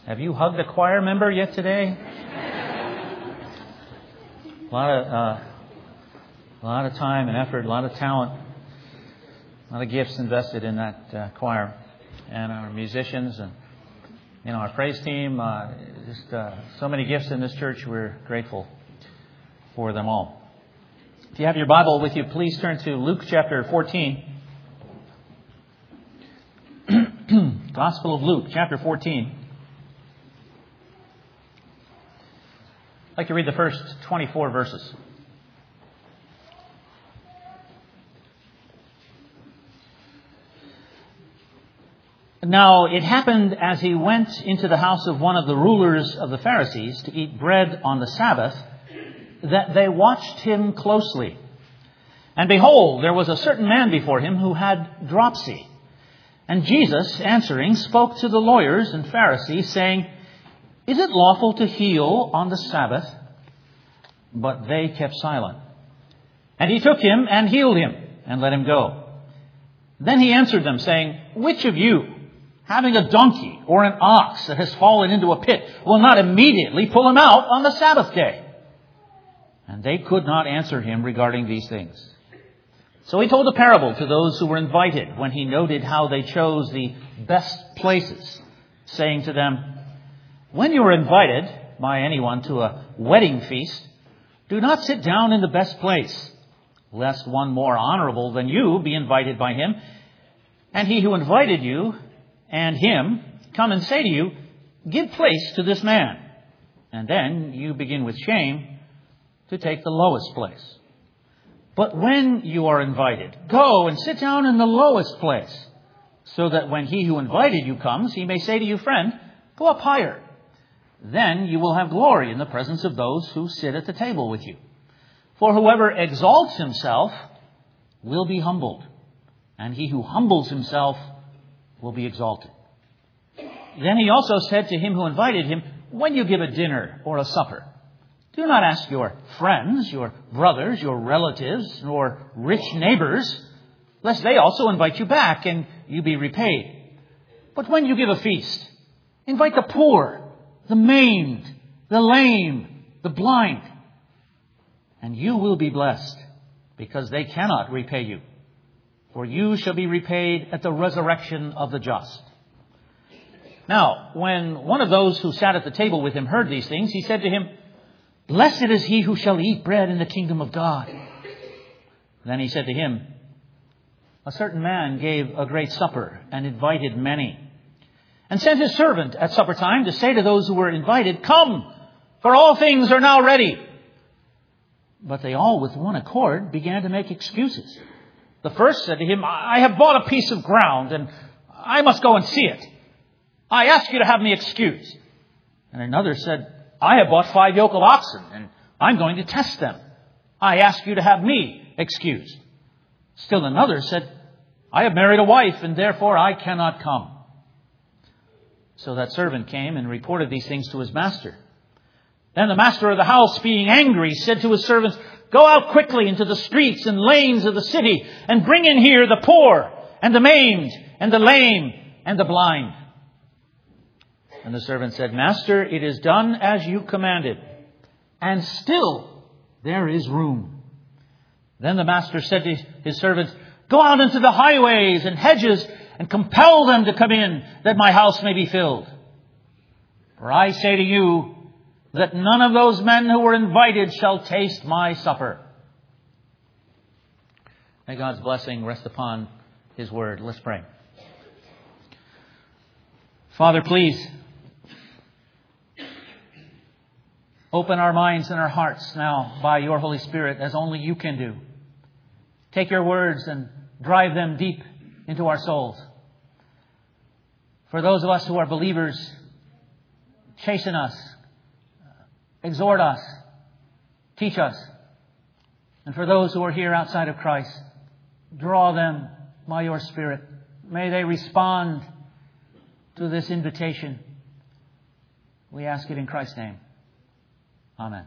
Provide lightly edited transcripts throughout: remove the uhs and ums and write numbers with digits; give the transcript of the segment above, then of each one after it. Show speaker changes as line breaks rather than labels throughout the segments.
Have you hugged a choir member yet today? A lot of time and effort, a lot of talent, a lot of gifts invested in that choir, and our musicians and our praise team. So many gifts in this church. We're grateful for them all. If you have your Bible with you, please turn to Luke chapter 14. Gospel of Luke chapter 14. I'd like to read the first 24 verses. Now it happened as he went into the house of one of the rulers of the Pharisees to eat bread on the Sabbath, that they watched him closely. And behold, there was a certain man before him who had dropsy. And Jesus, answering, spoke to the lawyers and Pharisees, saying, Is it lawful to heal on the Sabbath? But they kept silent. And he took him and healed him and let him go. Then he answered them, saying, Which of you, having a donkey or an ox that has fallen into a pit, will not immediately pull him out on the Sabbath day? And they could not answer him regarding these things. So he told a parable to those who were invited when he noted how they chose the best places, saying to them, When you are invited by anyone to a wedding feast, do not sit down in the best place, lest one more honorable than you be invited by him, and he who invited you and him come and say to you, Give place to this man. And then you begin with shame to take the lowest place. But when you are invited, go and sit down in the lowest place, so that when he who invited you comes, he may say to you, Friend, go up higher. Then you will have glory in the presence of those who sit at the table with you. For whoever exalts himself will be humbled, and he who humbles himself will be exalted. Then he also said to him who invited him, When you give a dinner or a supper, do not ask your friends, your brothers, your relatives, or rich neighbors, lest they also invite you back and you be repaid. But when you give a feast, invite the poor, the maimed, the lame, the blind, and you will be blessed, because they cannot repay you. For you shall be repaid at the resurrection of the just. Now, when one of those who sat at the table with him heard these things, he said to him, Blessed is he who shall eat bread in the kingdom of God. Then he said to him, A certain man gave a great supper and invited many, and sent his servant at supper time to say to those who were invited, Come, for all things are now ready. But they all with one accord began to make excuses. The first said to him, I have bought a piece of ground, and I must go and see it. I ask you to have me excused. And another said, I have bought 5 yoke of oxen, and I'm going to test them. I ask you to have me excused. Still another said, I have married a wife, and therefore I cannot come. So that servant came and reported these things to his master. Then the master of the house, being angry, said to his servants, Go out quickly into the streets and lanes of the city, and bring in here the poor, and the maimed, and the lame, and the blind. And the servant said, Master, it is done as you commanded, and still there is room. Then the master said to his servants, Go out into the highways and hedges, and compel them to come in, that my house may be filled. For I say to you, that none of those men who were invited shall taste my supper. May God's blessing rest upon His word. Let's pray. Father, please open our minds and our hearts now by your Holy Spirit as only you can do. Take your words and drive them deep into our souls. For those of us who are believers, chasten us, exhort us, teach us. And for those who are here outside of Christ, draw them by your Spirit. May they respond to this invitation. We ask it in Christ's name. Amen.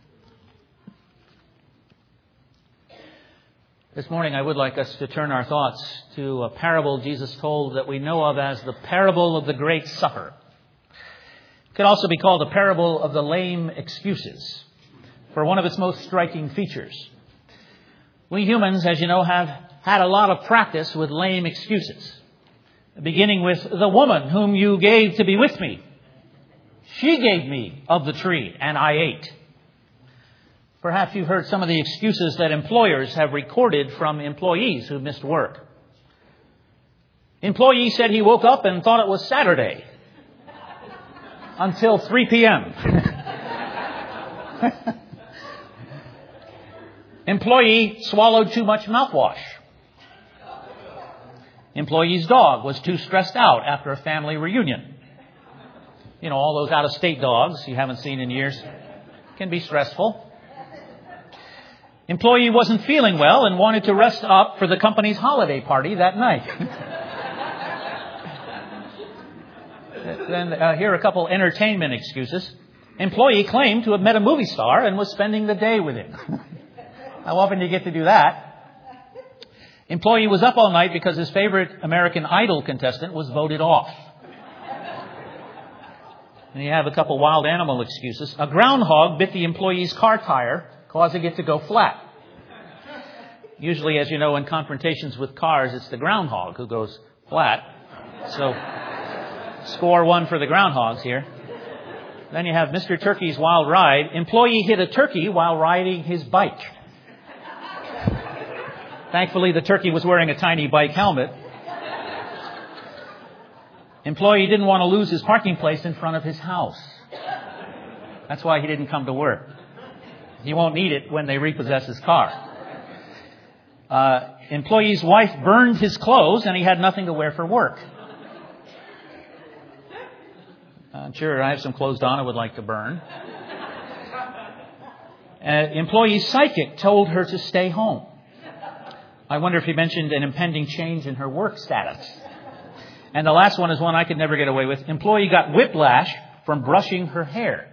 This morning I would like us to turn our thoughts to a parable Jesus told that we know of as the parable of the Great Supper. It could also be called the parable of the lame excuses for one of its most striking features. We humans, as you know, have had a lot of practice with lame excuses, beginning with the woman whom you gave to be with me. She gave me of the tree, and I ate. Perhaps you've heard some of the excuses that employers have recorded from employees who missed work. Employee said he woke up and thought it was Saturday until 3 p.m. Employee swallowed too much mouthwash. Employee's dog was too stressed out after a family reunion. You know, all those out-of-state dogs you haven't seen in years can be stressful. Employee wasn't feeling well and wanted to rest up for the company's holiday party that night. Then here are a couple entertainment excuses. Employee claimed to have met a movie star and was spending the day with him. How often do you get to do that? Employee was up all night because his favorite American Idol contestant was voted off. And you have a couple wild animal excuses. A groundhog bit the employee's car tire, causing it to go flat. Usually, as you know, in confrontations with cars, it's the groundhog who goes flat. So, score one for the groundhogs here. Then you have Mr. Turkey's wild ride. Employee hit a turkey while riding his bike. Thankfully, the turkey was wearing a tiny bike helmet. Employee didn't want to lose his parking place in front of his house. That's why he didn't come to work. He won't need it when they repossess his car. Employee's wife burned his clothes and he had nothing to wear for work. Sure, I have some clothes on I would like to burn. Employee's psychic told her to stay home. I wonder if he mentioned an impending change in her work status. And the last one is one I could never get away with. Employee got whiplash from brushing her hair.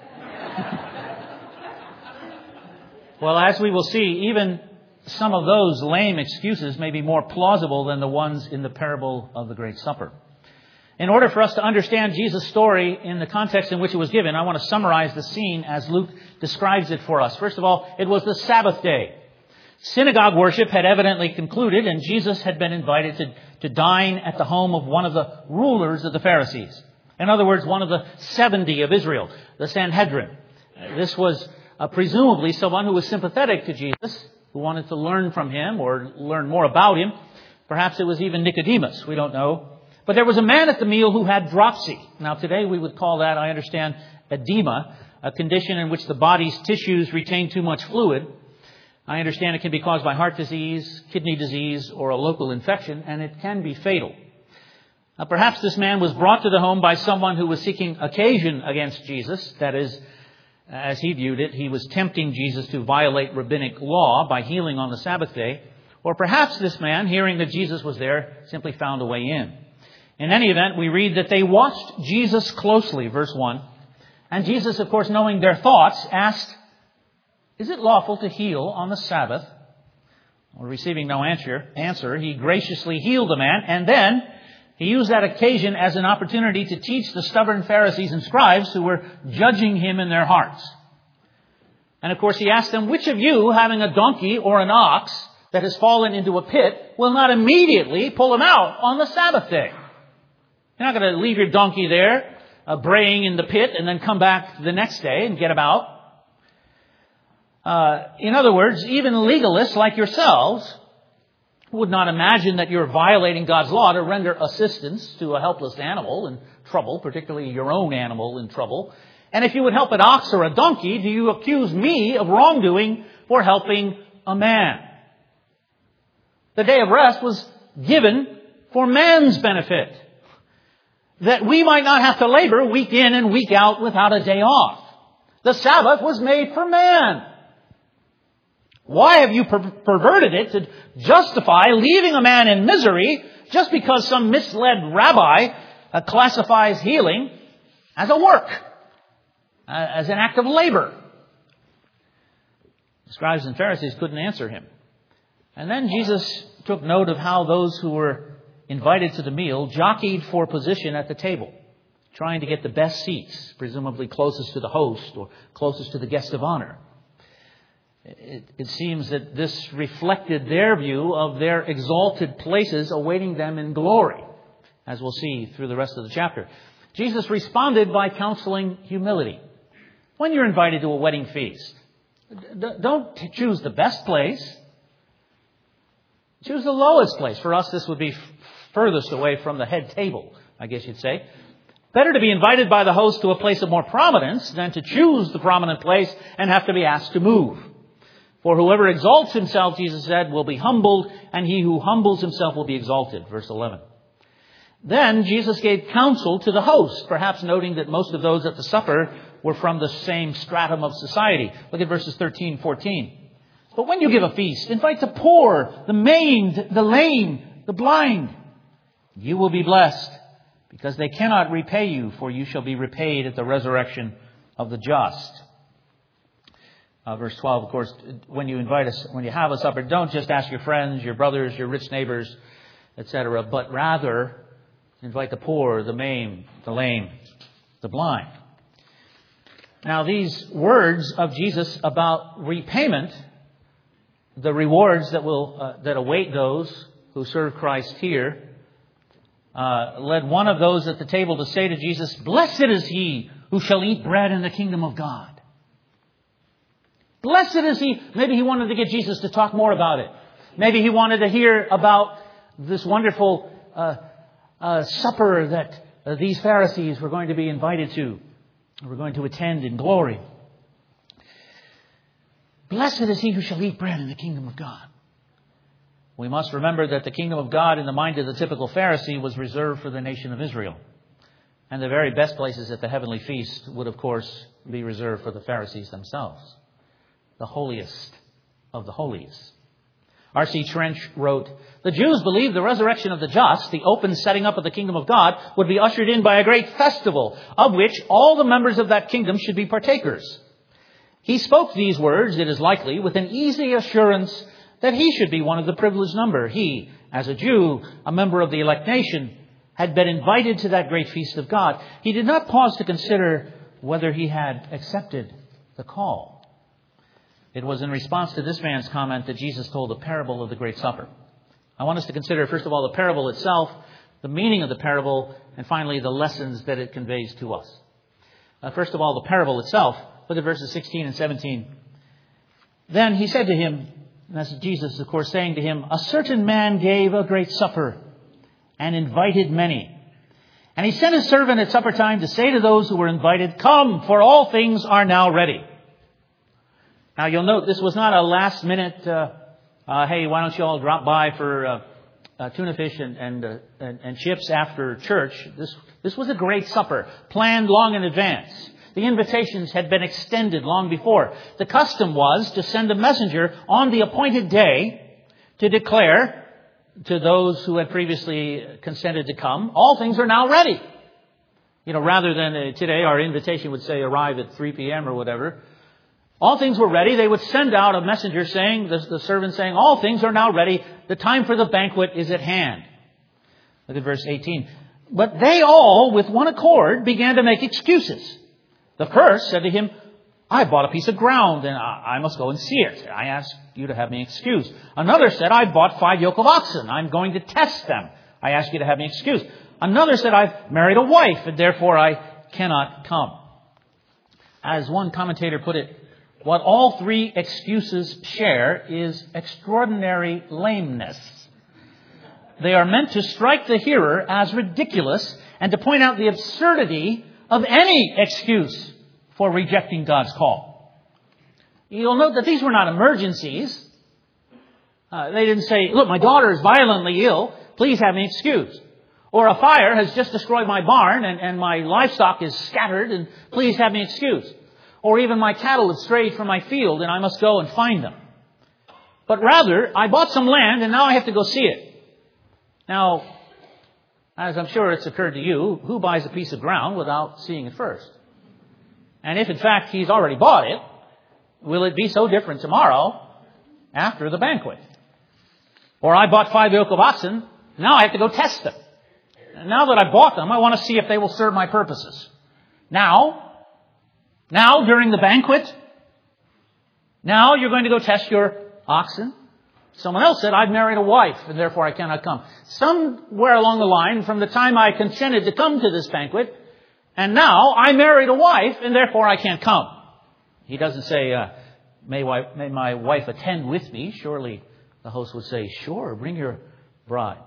Well, as we will see, even some of those lame excuses may be more plausible than the ones in the parable of the Great Supper. In order for us to understand Jesus' story in the context in which it was given, I want to summarize the scene as Luke describes it for us. First of all, it was the Sabbath day. Synagogue worship had evidently concluded, and Jesus had been invited to dine at the home of one of the rulers of the Pharisees. In other words, one of the 70 of Israel, the Sanhedrin. This was presumably someone who was sympathetic to Jesus, who wanted to learn from him or learn more about him. Perhaps it was even Nicodemus. We don't know. But there was a man at the meal who had dropsy. Now, today we would call that, I understand, edema, a condition in which the body's tissues retain too much fluid. I understand it can be caused by heart disease, kidney disease, or a local infection, and it can be fatal. Now, perhaps this man was brought to the home by someone who was seeking occasion against Jesus. That is, as he viewed it, he was tempting Jesus to violate rabbinic law by healing on the Sabbath day. Or perhaps this man, hearing that Jesus was there, simply found a way in. In any event, we read that they watched Jesus closely, verse 1. And Jesus, of course, knowing their thoughts, asked, "Is it lawful to heal on the Sabbath?" Well, receiving no answer, he graciously healed the man, and then he used that occasion as an opportunity to teach the stubborn Pharisees and scribes who were judging him in their hearts. And of course, he asked them, "Which of you, having a donkey or an ox that has fallen into a pit, will not immediately pull him out on the Sabbath day?" You're not going to leave your donkey there, braying in the pit, and then come back the next day and get him out. In other words, even legalists like yourselves would not imagine that you're violating God's law to render assistance to a helpless animal in trouble, particularly your own animal in trouble. And if you would help an ox or a donkey, do you accuse me of wrongdoing for helping a man? The day of rest was given for man's benefit, that we might not have to labor week in and week out without a day off. The Sabbath was made for man. Why have you perverted it to justify leaving a man in misery just because some misled rabbi classifies healing as a work, as an act of labor? The scribes and Pharisees couldn't answer him. And then Jesus took note of how those who were invited to the meal jockeyed for position at the table, trying to get the best seats, presumably closest to the host or closest to the guest of honor. It seems that this reflected their view of their exalted places awaiting them in glory, as we'll see through the rest of the chapter. Jesus responded by counseling humility. When you're invited to a wedding feast, don't choose the best place. Choose the lowest place. For us, this would be furthest away from the head table, I guess you'd say. Better to be invited by the host to a place of more prominence than to choose the prominent place and have to be asked to move. For whoever exalts himself, Jesus said, will be humbled, and he who humbles himself will be exalted. Verse 11. Then Jesus gave counsel to the host, perhaps noting that most of those at the supper were from the same stratum of society. Look at verses 13, 14. But when you give a feast, invite the poor, the maimed, the lame, the blind. You will be blessed, because they cannot repay you, for you shall be repaid at the resurrection of the just. Verse 12, of course, when you have a supper, don't just ask your friends, your brothers, your rich neighbors, etc., but rather invite the poor, the maimed, the lame, the blind. Now, these words of Jesus about repayment, the rewards that await those who serve Christ here, led one of those at the table to say to Jesus, "Blessed is he who shall eat bread in the kingdom of God." Blessed is he. Maybe he wanted to get Jesus to talk more about it. Maybe he wanted to hear about this wonderful supper that these Pharisees were going to be invited to, were going to attend in glory. Blessed is he who shall eat bread in the kingdom of God. We must remember that the kingdom of God in the mind of the typical Pharisee was reserved for the nation of Israel. And the very best places at the heavenly feast would, of course, be reserved for the Pharisees themselves. The holiest of the holies. R.C. Trench wrote, "The Jews believed the resurrection of the just, the open setting up of the kingdom of God, would be ushered in by a great festival, of which all the members of that kingdom should be partakers. He spoke these words, it is likely, with an easy assurance that he should be one of the privileged number. He, as a Jew, a member of the elect nation, had been invited to that great feast of God. He did not pause to consider whether he had accepted the call." It was in response to this man's comment that Jesus told the parable of the Great Supper. I want us to consider, first of all, the parable itself, the meaning of the parable, and finally, the lessons that it conveys to us. First of all, the parable itself. Look at verses 16 and 17. Then he said to him, and that's Jesus, of course, saying to him, "A certain man gave a great supper and invited many. And he sent his servant at supper time to say to those who were invited, 'Come, for all things are now ready.'" Now, you'll note this was not a last minute, hey, why don't you all drop by for tuna fish and chips after church. This was a great supper, planned long in advance. The invitations had been extended long before. The custom was to send a messenger on the appointed day to declare to those who had previously consented to come, all things are now ready. Rather than today our invitation would say arrive at 3 p.m. or whatever. All things were ready. They would send out a messenger saying, the servant saying, all things are now ready. The time for the banquet is at hand. Look at verse 18. But they all, with one accord, began to make excuses. The first said to him, "I bought a piece of ground and I must go and see it. I ask you to have me excused." Another said, "I bought 5 yoke of oxen. I'm going to test them. I ask you to have me excused." Another said, "I've married a wife and therefore I cannot come." As one commentator put it, what all 3 excuses share is extraordinary lameness. They are meant to strike the hearer as ridiculous and to point out the absurdity of any excuse for rejecting God's call. You'll note that these were not emergencies. They didn't say, "Look, my daughter is violently ill. Please have me excused." Or, "A fire has just destroyed my barn and my livestock is scattered and please have me excused." Or even, "My cattle have strayed from my field and I must go and find them." But rather, "I bought some land and now I have to go see it." Now, as I'm sure it's occurred to you, who buys a piece of ground without seeing it first? And if in fact he's already bought it, will it be so different tomorrow after the banquet? Or, "I bought 5 yoke of oxen, now I have to go test them." now that I bought them, I want to see if they will serve my purposes. Now, during the banquet, now you're going to go test your oxen. Someone else said, I've married a wife, and therefore I cannot come. Somewhere along the line, from the time I consented to come to this banquet, and now I married a wife, and therefore I can't come. He doesn't say, may my wife attend with me. Surely the host would say, sure, bring your bride.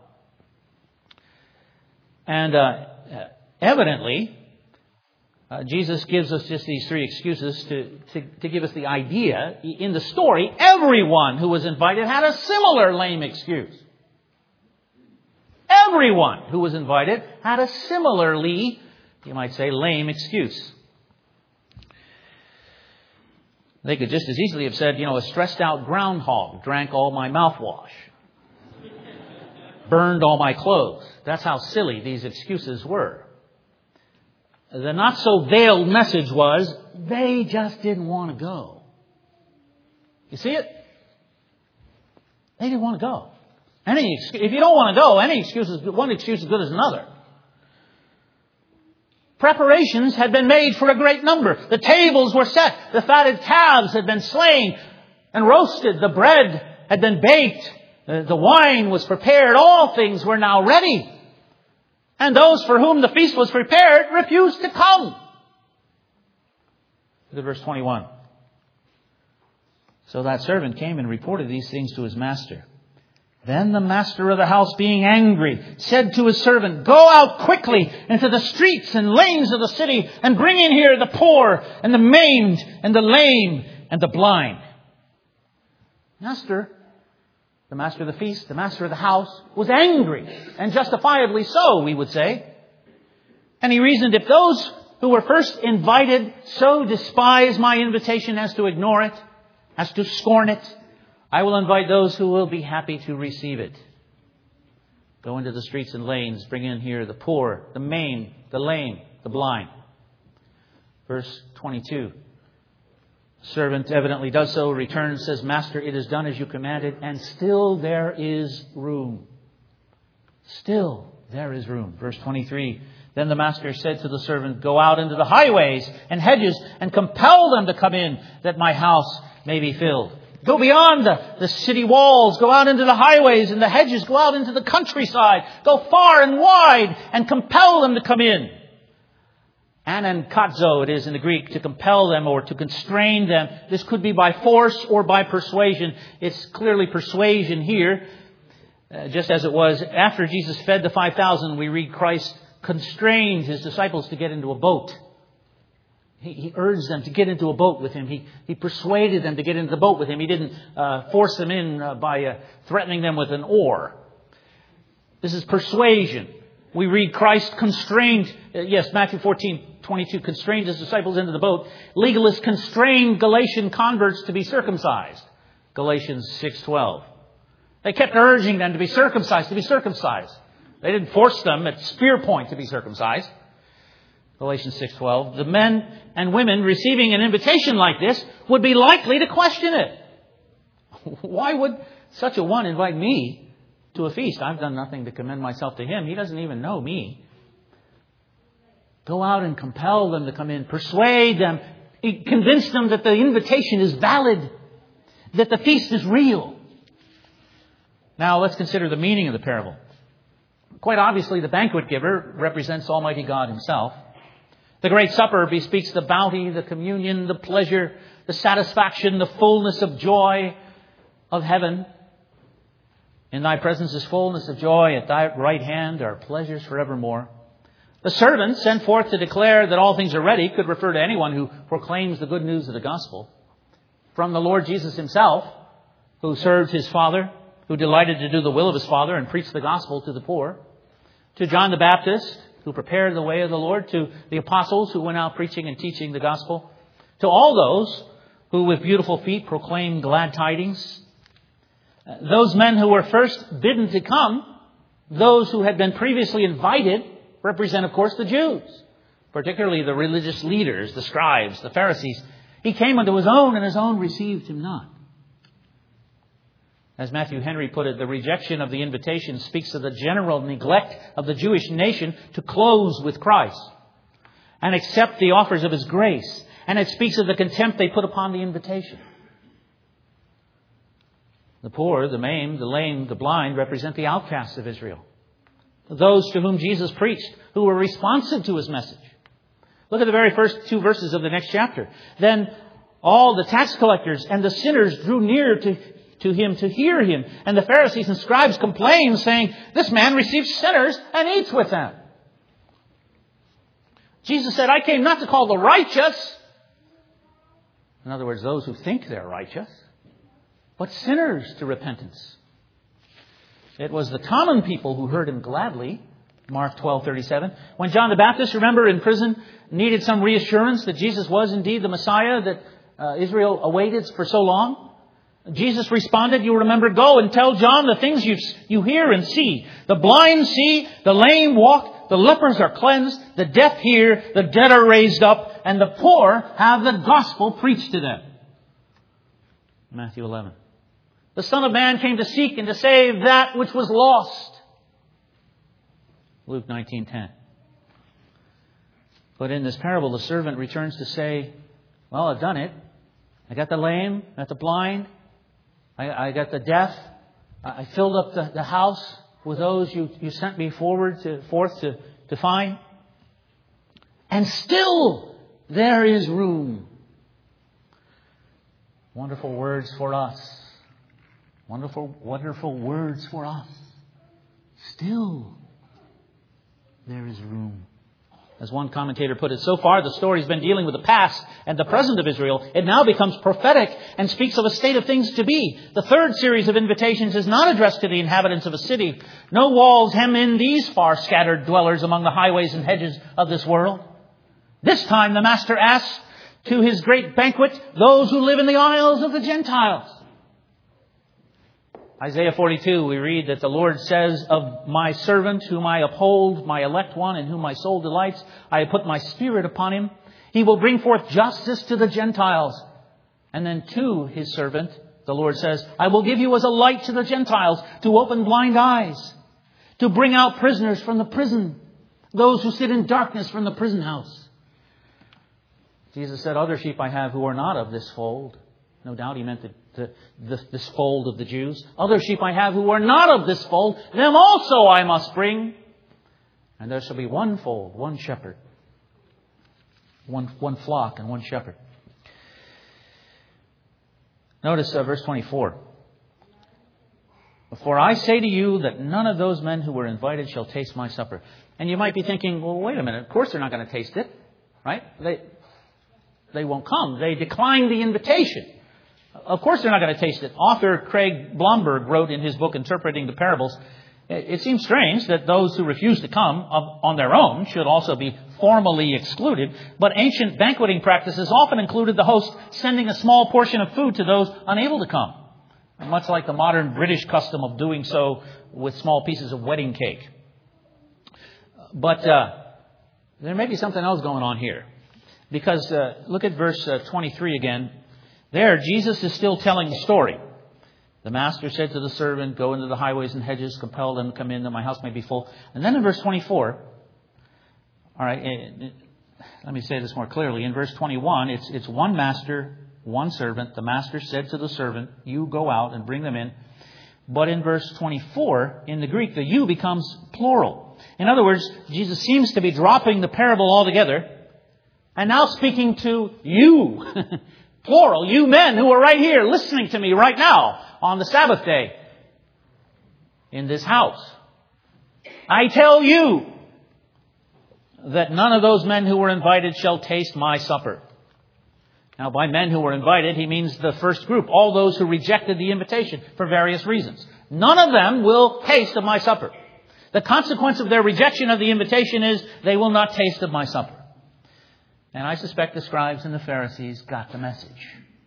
And evidently, Jesus gives us just these three excuses to give us the idea. In the story, everyone who was invited had a similar lame excuse. Everyone who was invited had a similarly, you might say, lame excuse. They could just as easily have said, a stressed out groundhog drank all my mouthwash, burned all my clothes. That's how silly these excuses were. The not so veiled message was, they just didn't want to go. You see it? They didn't want to go. If you don't want to go, one excuse is good as another. Preparations had been made for a great number. The tables were set. The fatted calves had been slain and roasted. The bread had been baked. The wine was prepared. All things were now ready. And those for whom the feast was prepared refused to come. Look at verse 21. So that servant came and reported these things to his master. Then the master of the house, being angry, said to his servant, go out quickly into the streets and lanes of the city and bring in here the poor and the maimed and the lame and the blind. The master of the feast, the master of the house, was angry, and justifiably so, we would say. And he reasoned, if those who were first invited so despise my invitation as to ignore it, as to scorn it, I will invite those who will be happy to receive it. Go into the streets and lanes, bring in here the poor, the maimed, the lame, the blind. Verse 22. Servant evidently does so, returns, says, Master, it is done as you commanded, and still there is room. Still there is room. Verse 23. Then the master said to the servant, go out into the highways and hedges and compel them to come in, that my house may be filled. Go beyond the city walls. Go out into the highways and the hedges. Go out into the countryside. Go far and wide and compel them to come in. Anankazo it is in the Greek, to compel them or to constrain them. This could be by force or by persuasion. It's clearly persuasion here. Just as it was after Jesus fed the 5,000, we read Christ constrained his disciples to get into a boat. He urged them to get into a boat with him. He persuaded them to get into the boat with him. He didn't force them in by threatening them with an oar. This is persuasion. We read Christ constrained, Matthew 14:22, constrained his disciples into the boat. Legalists constrained Galatian converts to be circumcised. Galatians 6:12. They kept urging them to be circumcised, to be circumcised. They didn't force them at spear point to be circumcised. Galatians 6:12. The men and women receiving an invitation like this would be likely to question it. Why would such a one invite me to a feast? I've done nothing to commend myself to him. He doesn't even know me. Go out and compel them to come in. Persuade them. Convince them that the invitation is valid. That the feast is real. Now let's consider the meaning of the parable. Quite obviously, the banquet giver represents Almighty God himself. The great supper bespeaks the bounty, the communion, the pleasure, the satisfaction, the fullness of joy of heaven. In thy presence is fullness of joy. At thy right hand are pleasures forevermore. The servant sent forth to declare that all things are ready could refer to anyone who proclaims the good news of the gospel. From the Lord Jesus himself, who served his Father, who delighted to do the will of his Father and preach the gospel to the poor. To John the Baptist, who prepared the way of the Lord. To the apostles who went out preaching and teaching the gospel. To all those who with beautiful feet proclaim glad tidings. Those men who were first bidden to come, those who had been previously invited, represent, of course, the Jews, particularly the religious leaders, the scribes, the Pharisees. He came unto his own, and his own received him not. As Matthew Henry put it, the rejection of the invitation speaks of the general neglect of the Jewish nation to close with Christ and accept the offers of His grace. And it speaks of the contempt they put upon the invitation. The poor, the maimed, the lame, the blind represent the outcasts of Israel. Those to whom Jesus preached, who were responsive to His message. Look at the very first 2 verses of the next chapter. Then all the tax collectors and the sinners drew near to Him to hear Him. And the Pharisees and scribes complained, saying, "This man receives sinners and eats with them." Jesus said, "I came not to call the righteous," in other words, those who think they're righteous, "but sinners to repentance." It was the common people who heard Him gladly. Mark 12:37. When John the Baptist, remember, in prison, needed some reassurance that Jesus was indeed the Messiah that Israel awaited for so long, Jesus responded, you remember, "Go and tell John the things you hear and see. The blind see, the lame walk, the lepers are cleansed, the deaf hear, the dead are raised up, and the poor have the gospel preached to them." Matthew 11. The Son of Man came to seek and to save that which was lost. Luke 19:10. But in this parable, the servant returns to say, "Well, I've done it. I got the lame, I got the blind, I got the deaf. I filled up the house with those you sent me forth to find. And still there is room." Wonderful words for us. Wonderful, wonderful words for us. Still there is room. As one commentator put it, so far the story has been dealing with the past and the present of Israel. It now becomes prophetic and speaks of a state of things to be. The third series of invitations is not addressed to the inhabitants of a city. No walls hem in these far scattered dwellers among the highways and hedges of this world. This time the Master asks to His great banquet those who live in the isles of the Gentiles. Isaiah 42, we read that the Lord says, "Of my servant whom I uphold, my elect one in whom my soul delights, I have put my spirit upon him. He will bring forth justice to the Gentiles." And then to His servant, the Lord says, "I will give you as a light to the Gentiles, to open blind eyes, to bring out prisoners from the prison, those who sit in darkness from the prison house." Jesus said, "Other sheep I have who are not of this fold." No doubt He meant this fold of the Jews. "Other sheep I have who are not of this fold, them also I must bring. And there shall be one fold, one shepherd, one flock and one shepherd." Notice verse 24. "For I say to you that none of those men who were invited shall taste my supper." And you might be thinking, well, wait a minute. Of course they're not going to taste it, right? They won't come. They declined the invitation. Of course they're not going to taste it. Author Craig Blomberg wrote in his book Interpreting the Parables, it seems strange that those who refuse to come on their own should also be formally excluded. But ancient banqueting practices often included the host sending a small portion of food to those unable to come, much like the modern British custom of doing so with small pieces of wedding cake. But there may be something else going on here. Because look at verse 23 again. There, Jesus is still telling the story. The Master said to the servant, "Go into the highways and hedges, compel them to come in, that my house may be full." And then in verse 24, all right, let me say this more clearly. In verse 21, it's one master, one servant. The Master said to the servant, "You go out and bring them in." But in verse 24, in the Greek, the "you" becomes plural. In other words, Jesus seems to be dropping the parable altogether and now speaking to you. Plural, you men who are right here listening to me right now on the Sabbath day in this house. "I tell you that none of those men who were invited shall taste my supper." Now, by men who were invited, he means the first group, all those who rejected the invitation for various reasons. None of them will taste of my supper. The consequence of their rejection of the invitation is they will not taste of my supper. And I suspect the scribes and the Pharisees got the message.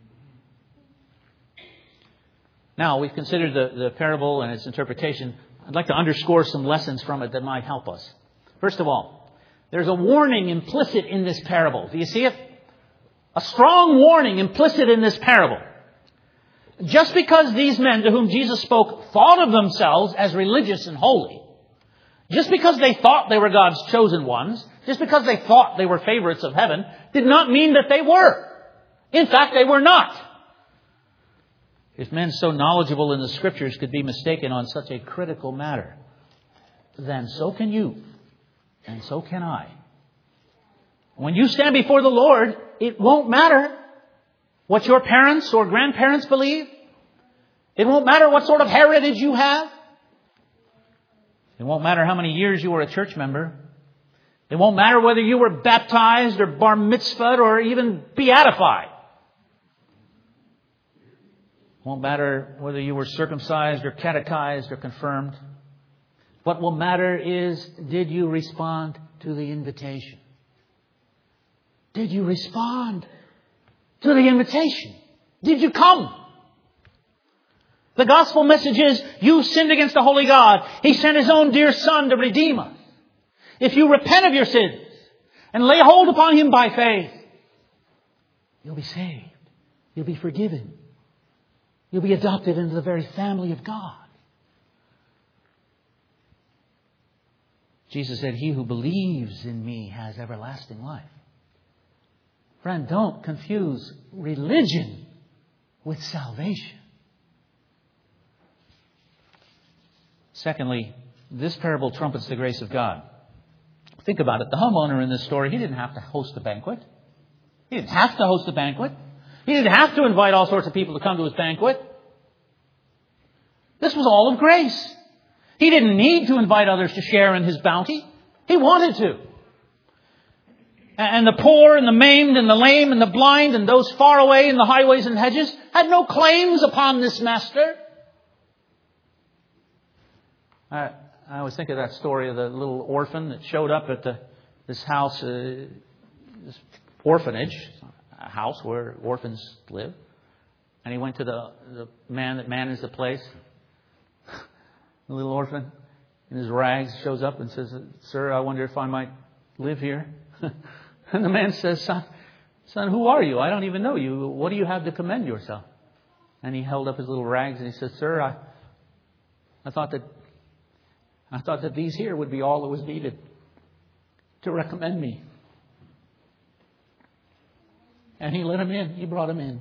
Now, we've considered the parable and its interpretation. I'd like to underscore some lessons from it that might help us. First of all, there's a warning implicit in this parable. Do you see it? A strong warning implicit in this parable. Just because these men to whom Jesus spoke thought of themselves as religious and holy, just because they thought they were God's chosen ones, just because they thought they were favorites of heaven, did not mean that they were. In fact, they were not. If men so knowledgeable in the Scriptures could be mistaken on such a critical matter, then so can you, and so can I. When you stand before the Lord, it won't matter what your parents or grandparents believe. It won't matter what sort of heritage you have. It won't matter how many years you were a church member. It won't matter whether you were baptized or bar mitzvahed or even beatified. It won't matter whether you were circumcised or catechized or confirmed. What will matter is, did you respond to the invitation? Did you respond to the invitation? Did you come? The gospel message is, you sinned against the holy God. He sent His own dear Son to redeem us. If you repent of your sins and lay hold upon Him by faith, you'll be saved. You'll be forgiven. You'll be adopted into the very family of God. Jesus said, he who believes in me has everlasting life. Friend, don't confuse religion with salvation. Secondly, this parable trumpets the grace of God. Think about it. The homeowner in this story, he didn't have to host a banquet. He didn't have to host a banquet. He didn't have to invite all sorts of people to come to his banquet. This was all of grace. He didn't need to invite others to share in his bounty. He wanted to. And the poor and the maimed and the lame and the blind and those far away in the highways and hedges had no claims upon this master. I always think of that story of the little orphan that showed up at this house, this orphanage, a house where orphans live. And he went to the man that manages the place. The little orphan in his rags shows up and says, "Sir, I wonder if I might live here." And the man says, Son, who are you? I don't even know you. What do you have to commend yourself? And he held up his little rags and he says, "Sir, I thought that these here would be all that was needed to recommend me." And he let him in. He brought him in.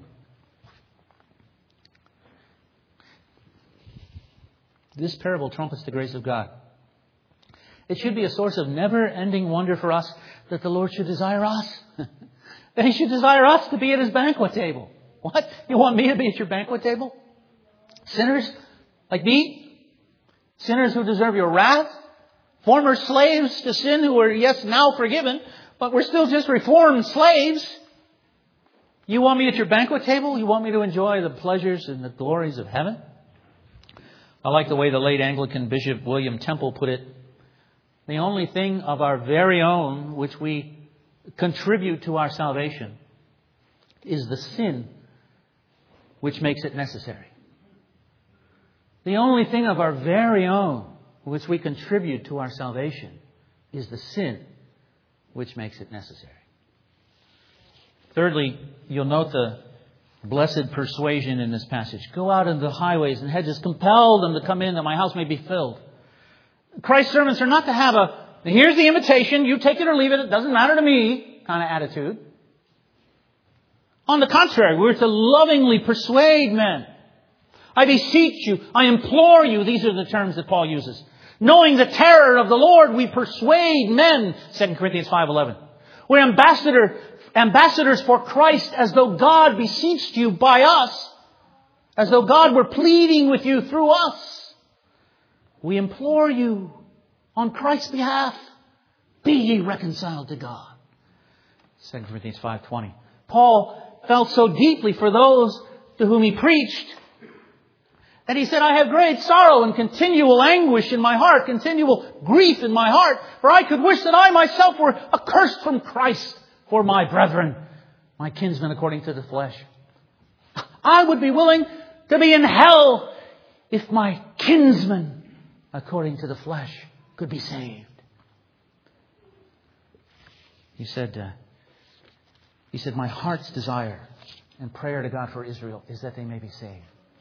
This parable trumpets the grace of God. It should be a source of never-ending wonder for us that the Lord should desire us. That He should desire us to be at His banquet table. What? You want me to be at your banquet table? Sinners like me? Sinners who deserve your wrath? Former slaves to sin who are, yes, now forgiven, but we're still just reformed slaves. You want me at your banquet table? You want me to enjoy the pleasures and the glories of heaven? I like the way the late Anglican Bishop William Temple put it. The only thing of our very own which we contribute to our salvation is the sin which makes it necessary. The only thing of our very own which we contribute to our salvation is the sin which makes it necessary. Thirdly, you'll note the blessed persuasion in this passage. Go out into the highways and hedges, compel them to come in that my house may be filled. Christ's servants are not to have here's the invitation, you take it or leave it doesn't matter to me kind of attitude. On the contrary, we're to lovingly persuade men. I beseech you, I implore you, these are the terms that Paul uses. Knowing the terror of the Lord, we persuade men, 2 Corinthians 5:11. We're ambassadors for Christ, as though God beseeched you by us, as though God were pleading with you through us. We implore you on Christ's behalf, be ye reconciled to God. 2 Corinthians 5:20. Paul felt so deeply for those to whom he preached that he said, I have great sorrow and continual anguish in my heart, continual grief in my heart, for I could wish that I myself were accursed from Christ for my brethren, my kinsmen according to the flesh. I would be willing to be in hell if my kinsmen according to the flesh could be saved. He said, my heart's desire and prayer to God for Israel is that they may be saved.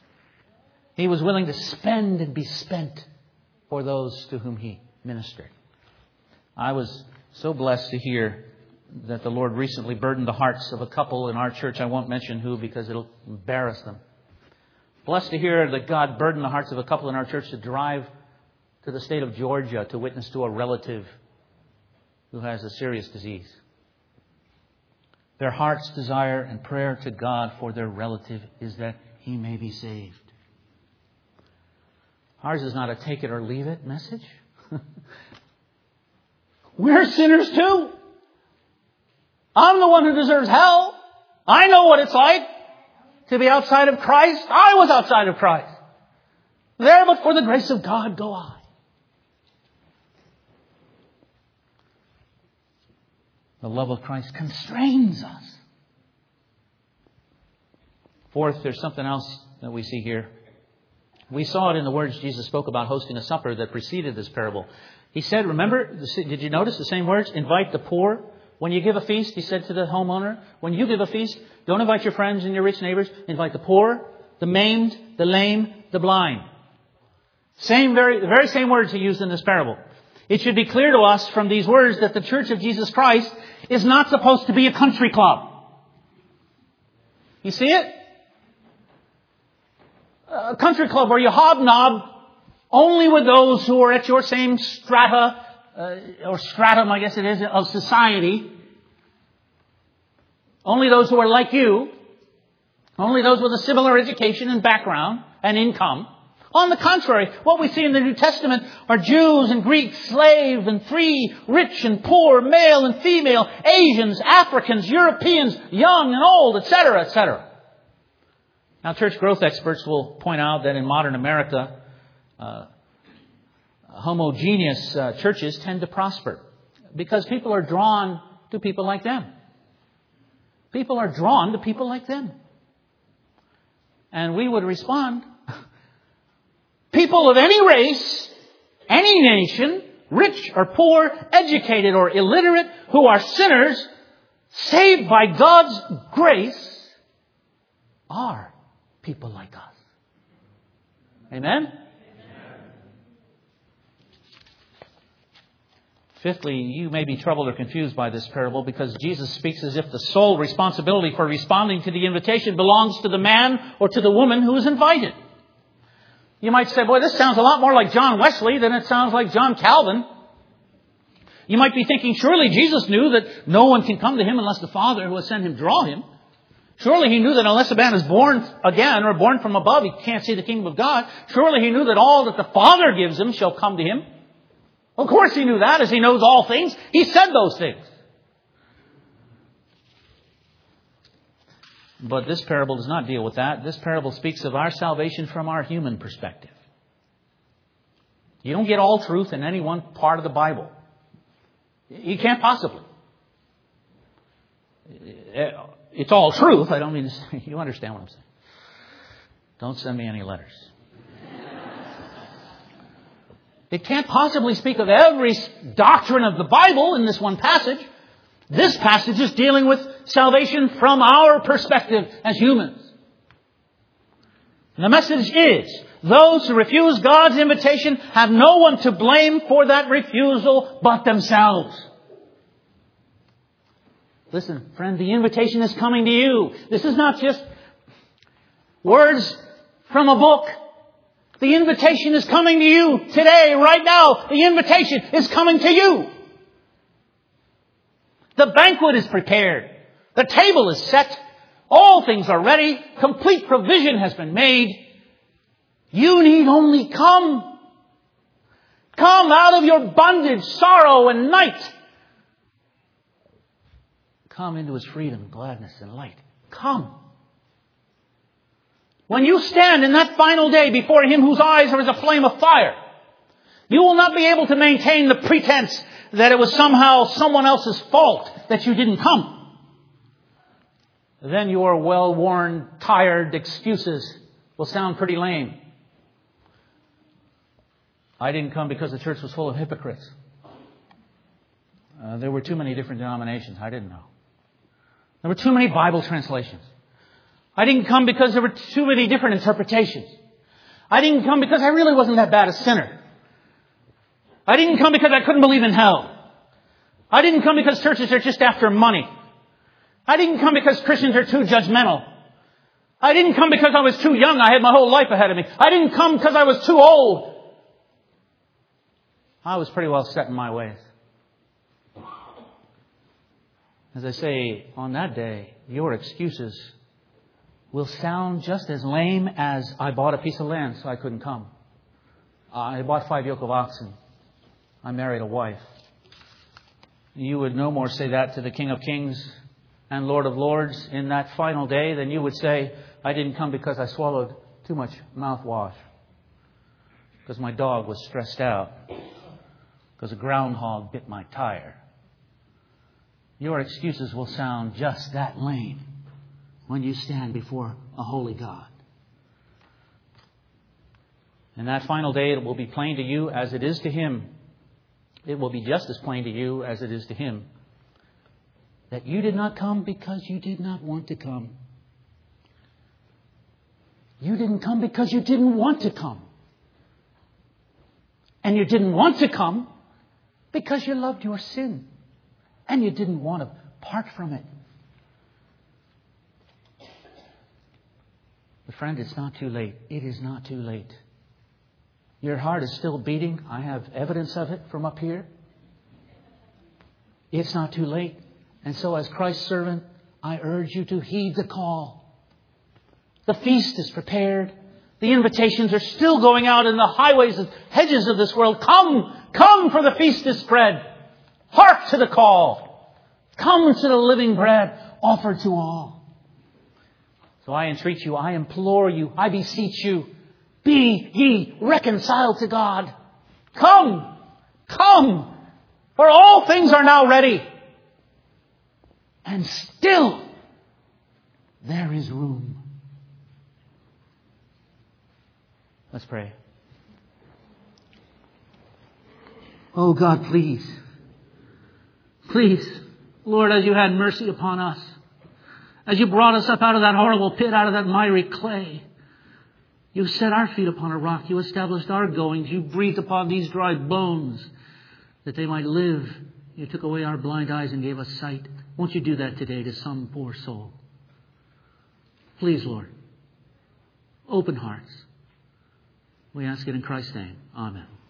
He was willing to spend and be spent for those to whom He ministered. I was so blessed to hear that the Lord recently burdened the hearts of a couple in our church. I won't mention who because it'll embarrass them. Blessed to hear that God burdened the hearts of a couple in our church to drive to the state of Georgia to witness to a relative who has a serious disease. Their heart's desire and prayer to God for their relative is that he may be saved. Ours is not a take it or leave it message. We're sinners too. I'm the one who deserves hell. I know what it's like to be outside of Christ. I was outside of Christ. There, but for the grace of God, go I. The love of Christ constrains us. Fourth, there's something else that we see here. We saw it in the words Jesus spoke about hosting a supper that preceded this parable. He said, remember, did you notice the same words? Invite the poor. When you give a feast, he said to the homeowner, when you give a feast, don't invite your friends and your rich neighbors. Invite the poor, the maimed, the lame, the blind. The very same words he used in this parable. It should be clear to us from these words that the Church of Jesus Christ is not supposed to be a country club. You see it? A country club where you hobnob only with those who are at your same strata, or stratum, I guess it is, of society. Only those who are like you. Only those with a similar education and background and income. On the contrary, what we see in the New Testament are Jews and Greeks, slave and free, rich and poor, male and female, Asians, Africans, Europeans, young and old, etc., etc. Now, church growth experts will point out that in modern America, homogeneous churches tend to prosper because people are drawn to people like them. People are drawn to people like them. And we would respond, people of any race, any nation, rich or poor, educated or illiterate, who are sinners, saved by God's grace, are people like us. Amen? Fifthly, you may be troubled or confused by this parable because Jesus speaks as if the sole responsibility for responding to the invitation belongs to the man or to the woman who is invited. You might say, boy, this sounds a lot more like John Wesley than it sounds like John Calvin. You might be thinking, surely Jesus knew that no one can come to him unless the Father who has sent him draw him. Surely he knew that unless a man is born again or born from above, he can't see the kingdom of God. Surely he knew that all that the Father gives him shall come to him. Of course he knew that, as he knows all things. He said those things. But this parable does not deal with that. This parable speaks of our salvation from our human perspective. You don't get all truth in any one part of the Bible. You can't possibly. It's all truth. I don't mean to say, you understand what I'm saying. Don't send me any letters. It can't possibly speak of every doctrine of the Bible in this one passage. This passage is dealing with salvation from our perspective as humans. And the message is, those who refuse God's invitation have no one to blame for that refusal but themselves. Listen, friend, the invitation is coming to you. This is not just words from a book. The invitation is coming to you today, right now. The invitation is coming to you. The banquet is prepared. The table is set. All things are ready. Complete provision has been made. You need only come. Come out of your bondage, sorrow, and night. Come into His freedom, gladness, and light. Come. When you stand in that final day before Him whose eyes are as a flame of fire, you will not be able to maintain the pretense that it was somehow someone else's fault that you didn't come. Then your well-worn, tired excuses will sound pretty lame. I didn't come because the church was full of hypocrites. There were too many different denominations. I didn't know. There were too many Bible translations. I didn't come because there were too many different interpretations. I didn't come because I really wasn't that bad a sinner. I didn't come because I couldn't believe in hell. I didn't come because churches are just after money. I didn't come because Christians are too judgmental. I didn't come because I was too young. I had my whole life ahead of me. I didn't come because I was too old. I was pretty well set in my ways. As I say, on that day, your excuses will sound just as lame as I bought a piece of land so I couldn't come. I bought 5 yoke of oxen. I married a wife. You would no more say that to the King of Kings and Lord of Lords in that final day than you would say, I didn't come because I swallowed too much mouthwash, because my dog was stressed out, because a groundhog bit my tire. Your excuses will sound just that lame when you stand before a holy God. And that final day, it will be plain to you as it is to Him. It will be just as plain to you as it is to Him that you did not come because you did not want to come. You didn't come because you didn't want to come. And you didn't want to come because you loved your sin. And you didn't want to part from it. But friend, it's not too late. It is not too late. Your heart is still beating. I have evidence of it from up here. It's not too late. And so as Christ's servant, I urge you to heed the call. The feast is prepared. The invitations are still going out in the highways and hedges of this world. Come, come, for the feast is spread. Hark to the call. Come to the living bread offered to all. So I entreat you, I implore you, I beseech you, be ye reconciled to God. Come, come, for all things are now ready. And still there is room. Let's pray. Oh God, please. Please, Lord, as you had mercy upon us, as you brought us up out of that horrible pit, out of that miry clay, you set our feet upon a rock. You established our goings. You breathed upon these dry bones that they might live. You took away our blind eyes and gave us sight. Won't you do that today to some poor soul? Please, Lord, open hearts. We ask it in Christ's name. Amen.